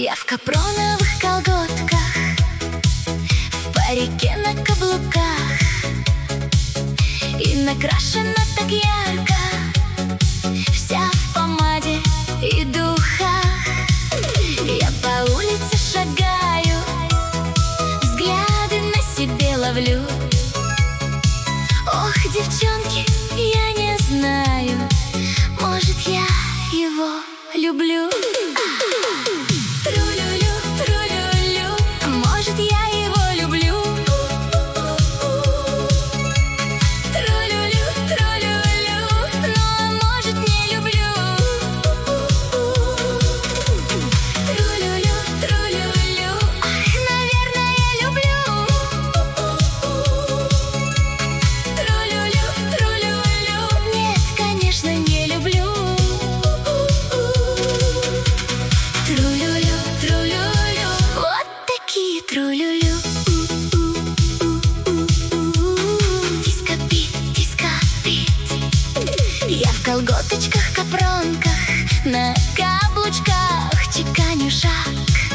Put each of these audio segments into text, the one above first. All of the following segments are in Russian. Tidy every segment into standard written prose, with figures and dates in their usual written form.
Я в капроновых колготках, в парике на каблуках, и накрашена так ярко, вся в помаде и духах. Я по улице шагаю, взгляды на себе ловлю. Ох, девчонки, я не знаю, может, я его люблю. Тру-лю-лю, тру-лю-лю, может, я его люблю. Тру-лю-лю, тру-лю-лю, но, может, не люблю. Тру-лю-лю, тру-лю-лю, ах, наверное, люблю. Тру-лю-лю, тру-лю-лю, нет, конечно, не люблю. Тру-лю-лю, тру-лю-лю, вот такие тру-лю-лю. Диско-бит, диско-бит. Я в колготочках, капронках, на каблучках чеканю шаг.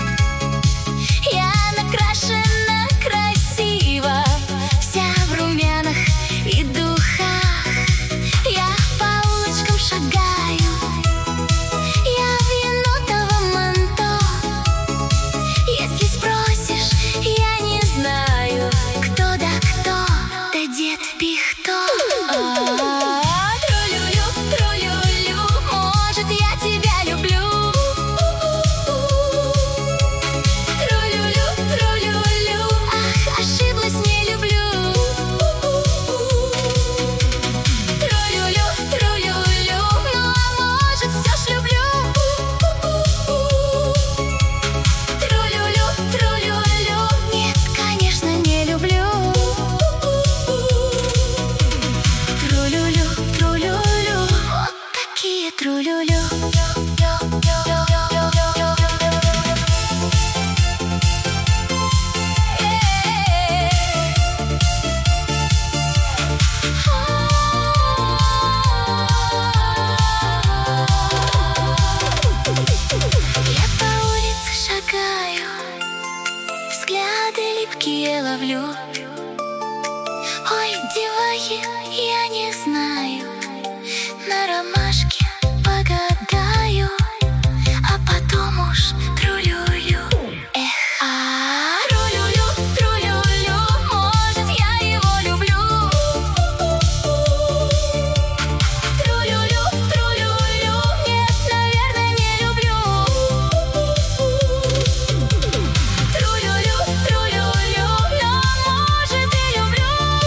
Я накрашена красиво, вся в румянах и духах. Я по улочкам шагаю, я в енотовом манто. Если спросишь, я не знаю, кто да кто, да дед Пихто. Тру-лю-лю, тру-лю-лю, может, я тебя люблю. Тру-лю-лю, тру-лю-лю, ах, ошиблась, не люблю. Тру-лю-лю, тру-лю-лю, ну а может, все ж люблю. Тру-лю-лю, тру-лю-лю, нет, конечно, не люблю. Тру-лю-лю, тру-лю-лю, вот такие тру-лю-лю. Я по улице шагаю, взгляды липкие ловлю. Ой, девахи, я не знаю, на ромашке погадаю, а потом уж тру-лю-лю. Эх, тру-лю-лю, тру-лю-лю, может, я его люблю. Тру-лю-лю, тру-лю-лю, нет, наверное, не люблю. Тру-лю-лю, тру-лю-лю, но, может, и люблю.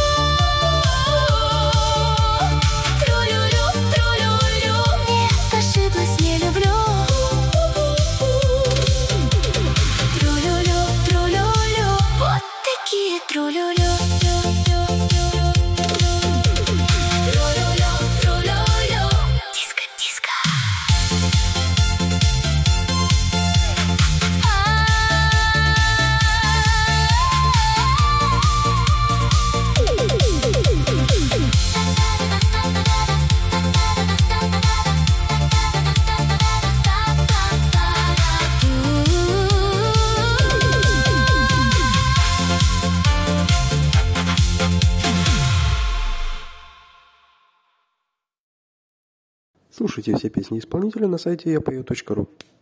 Тру-лю-лю, тру-лю-лю, нет, ошиблась, не люблю. Тру-лю-лю, тру-лю-лю, вот такие тру-лю-лю. Тру-лю-лю, тру-лю-лю, диско-диско. Слушайте все песни исполнителя на сайте yapою.ru.